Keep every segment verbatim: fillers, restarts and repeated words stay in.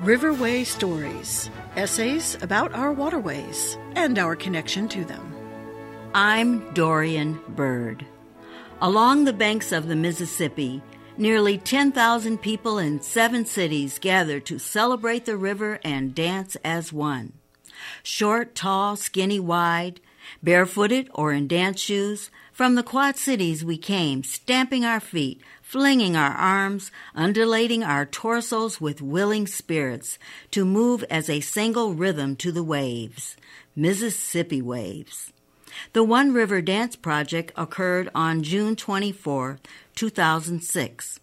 Riverway Stories, essays about our waterways and our connection to them. I'm Dorian Bird. Along the banks of the Mississippi, nearly ten thousand people in seven cities gather to celebrate the river and dance as one. Short, tall, skinny, wide, barefooted or in dance shoes, from the Quad Cities we came, stamping our feet, flinging our arms, undulating our torsos with willing spirits to move as a single rhythm to the waves, Mississippi waves. The One River Dance Project occurred on June twenty-fourth, two thousand six.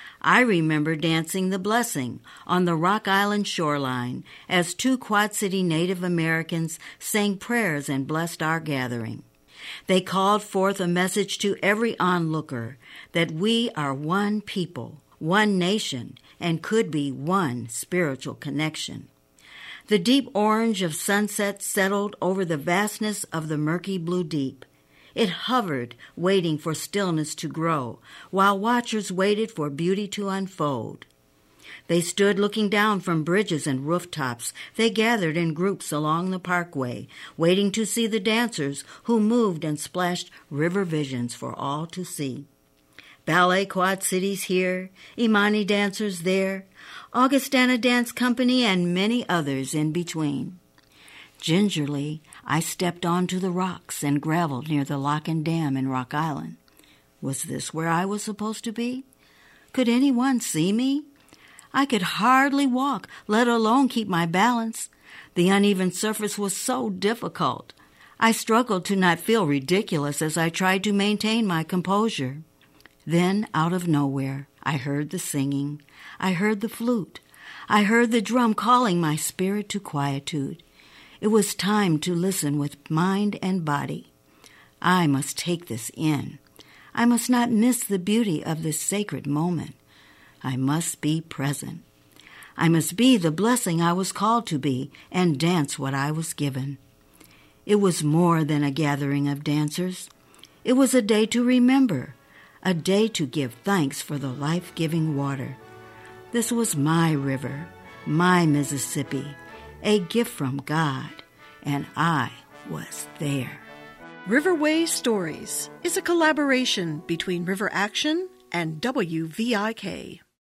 I remember dancing the Blessing on the Rock Island shoreline as two Quad City Native Americans sang prayers and blessed our gathering. They called forth a message to every onlooker that we are one people, one nation, and could be one spiritual connection. The deep orange of sunset settled over the vastness of the murky blue deep. It hovered, waiting for stillness to grow, while watchers waited for beauty to unfold. They stood looking down from bridges and rooftops. They gathered in groups along the parkway, waiting to see the dancers who moved and splashed river visions for all to see. Ballet Quad Cities here, Imani dancers there, Augustana Dance Company, and many others in between. Gingerly, I stepped onto the rocks and gravel near the Lock and Dam in Rock Island. Was this where I was supposed to be? Could anyone see me? I could hardly walk, let alone keep my balance. The uneven surface was so difficult. I struggled to not feel ridiculous as I tried to maintain my composure. Then, out of nowhere, I heard the singing. I heard the flute. I heard the drum calling my spirit to quietude. It was time to listen with mind and body. I must take this in. I must not miss the beauty of this sacred moment. I must be present. I must be the blessing I was called to be and dance what I was given. It was more than a gathering of dancers. It was a day to remember, a day to give thanks for the life-giving water. This was my river, my Mississippi, a gift from God, and I was there. Riverway Stories is a collaboration between River Action and W V I K.